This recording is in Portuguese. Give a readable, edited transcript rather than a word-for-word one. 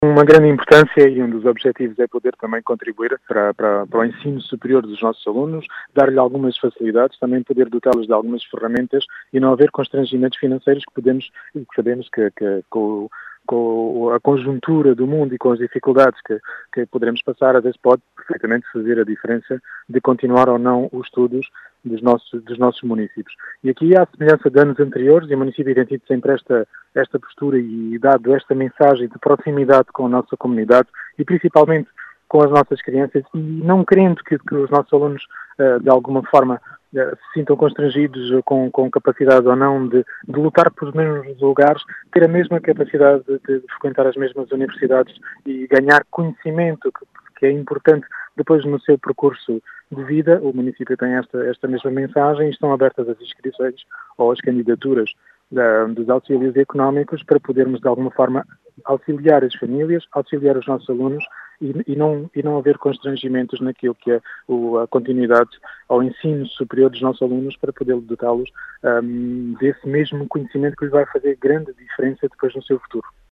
Uma grande importância e um dos objetivos é poder também contribuir para o ensino superior dos nossos alunos, dar-lhe algumas facilidades, também poder dotá-los de algumas ferramentas e não haver constrangimentos financeiros que sabemos que com a conjuntura do mundo e com as dificuldades que poderemos passar, às vezes pode perfeitamente fazer a diferença de continuar ou não os estudos dos nossos municípios. E aqui, à semelhança de anos anteriores, e o município tem tido sempre esta postura e dado esta mensagem de proximidade com a nossa comunidade e principalmente com as nossas crianças e não querendo que os nossos alunos, de alguma forma, se sintam constrangidos com capacidade ou não de lutar pelos mesmos lugares, ter a mesma capacidade de frequentar as mesmas universidades e ganhar conhecimento que é importante depois no seu percurso de vida. O município tem esta mesma mensagem e estão abertas as inscrições ou as candidaturas dos auxílios económicos para podermos de alguma forma auxiliar as famílias, auxiliar os nossos alunos e não haver constrangimentos naquilo que é a continuidade ao ensino superior dos nossos alunos para poder dotá-los desse mesmo conhecimento que lhes vai fazer grande diferença depois no seu futuro.